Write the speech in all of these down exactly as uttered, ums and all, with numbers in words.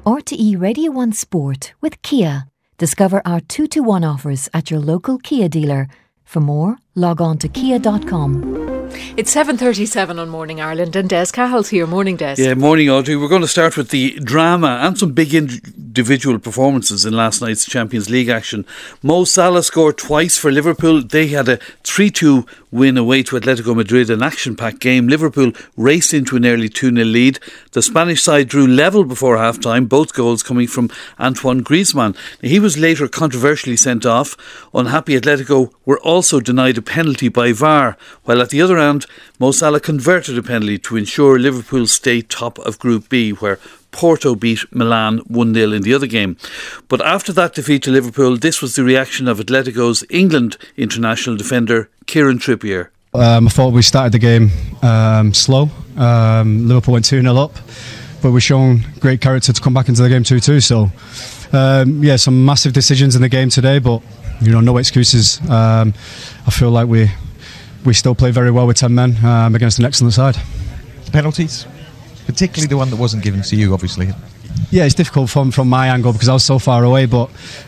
R T E Radio one Sport with Kia. Discover our two to one offers at your local Kia dealer. For more, log on to kia dot com. It's seven thirty-seven on Morning Ireland and Des Cahill's here. Morning, Des. Yeah, morning, Audrey. We're going to start with the drama and some big individual performances in last night's Champions League action. Mo Salah scored twice for Liverpool. They had a three two win away to Atletico Madrid, an action-packed game. Liverpool raced into an early two nil lead. The Spanish side drew level before half-time, both goals coming from Antoine Griezmann. He was later controversially sent off. Unhappy Atletico were also denied a penalty by V A R, while at the other end, Mo Salah converted a penalty to ensure Liverpool stay top of Group B, where Porto beat Milan one nil in the other game. But after that defeat to Liverpool, this was the reaction of Atletico's England international defender Kieran Trippier. Um, I thought we started the game um, slow. Um, Liverpool went two nil up, but we've shown great character to come back into the game two two. So, um, yeah, some massive decisions in the game today, but you know, no excuses. Um, I feel like we we still play very well with ten men um, against an excellent side. Penalties? Particularly the one that wasn't given to you, obviously. Yeah, it's difficult from, from my angle because I was so far away, but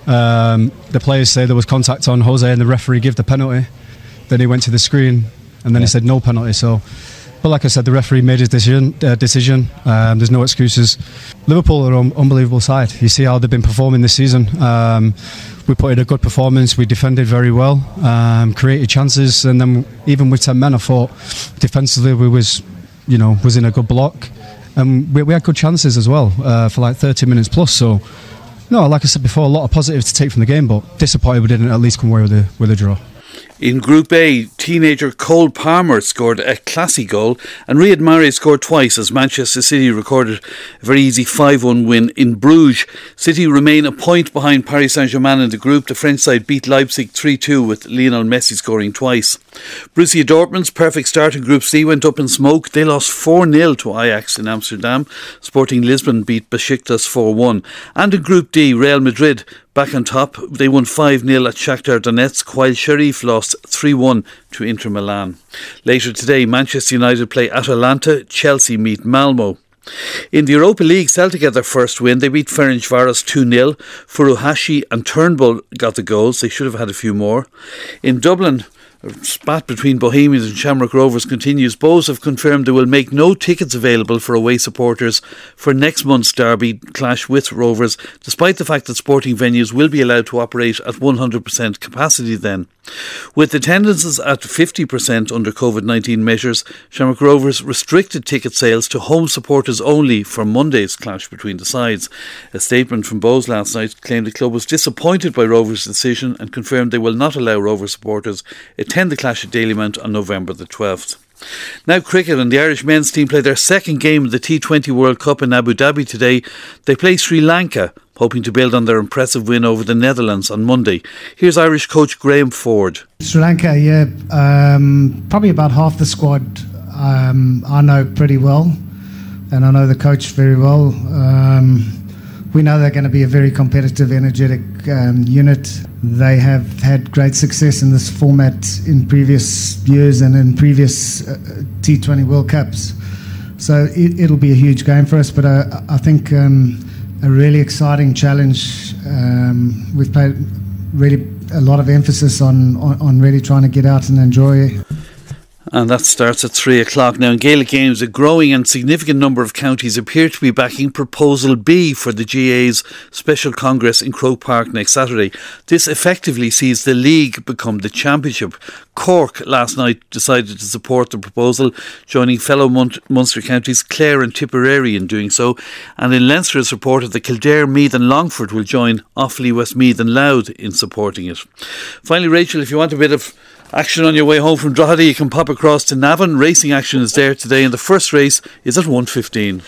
um, the players say there was contact on Jose and the referee gave the penalty. Then he went to the screen and then yeah. he said no penalty. So, but like I said, the referee made his decision. Uh, decision. Um, there's no excuses. Liverpool are an unbelievable side. You see how they've been performing this season. Um, we put in a good performance. We defended very well, um, created chances, and then even with ten men, I thought defensively we was, you know, was in a good block. And we, we had good chances as well uh, for like thirty minutes plus. So, no, like I said before, a lot of positives to take from the game, but disappointed we didn't at least come away with a, with a draw. In Group A, teenager Cole Palmer scored a classy goal and Riyad Mahrez scored twice as Manchester City recorded a very easy five one win in Bruges. City remain a point behind Paris Saint-Germain in the group. The French side beat Leipzig three two with Lionel Messi scoring twice. Borussia Dortmund's perfect start in Group C went up in smoke. They lost four nil to Ajax in Amsterdam. Sporting Lisbon beat Besiktas four one. And in Group D, Real Madrid back on top. They won five nil at Shakhtar Donetsk, while Sheriff lost three one to Inter Milan. Later today, Manchester United play Atalanta, Chelsea meet Malmo. In the Europa League, Celtic had their first win. They beat Ferencváros two nil. Furuhashi and Turnbull got the goals. They should have had a few more. In Dublin, a spat between Bohemians and Shamrock Rovers continues. Bohs have confirmed they will make no tickets available for away supporters for next month's derby clash with Rovers, despite the fact that sporting venues will be allowed to operate at one hundred percent capacity then. With attendances at fifty percent under COVID nineteen measures, Shamrock Rovers restricted ticket sales to home supporters only for Monday's clash between the sides. A statement from Bohs last night claimed the club was disappointed by Rovers' decision and confirmed they will not allow Rovers supporters attend the clash at Dalymount on November the twelfth. Now cricket, and the Irish men's team play their second game of the T twenty World Cup in Abu Dhabi today. They play Sri Lanka, hoping to build on their impressive win over the Netherlands on Monday. Here's Irish coach Graham Ford. Sri Lanka, yeah, um, probably about half the squad um, I know pretty well, and I know the coach very well. Um, we know they're going to be a very competitive, energetic um, unit. They have had great success in this format in previous years and in previous uh, T twenty World Cups. So it, it'll be a huge game for us, but uh, I think um, a really exciting challenge. Um, we've played really a lot of emphasis on, on, on really trying to get out and enjoy. And that starts at three o'clock. Now in Gaelic games, a growing and significant number of counties appear to be backing Proposal B for the G A A's Special Congress in Croke Park next Saturday. This effectively sees the league become the championship. Cork last night decided to support the proposal, joining fellow Mun- Munster counties Clare and Tipperary in doing so. And in Leinster it's reported that Kildare, Meath and Longford will join Offaly, Westmeath and Louth in supporting it. Finally, Rachel, if you want a bit of action on your way home from Drogheda, you can pop across to Navan. Racing action is there today and the first race is at one fifteen.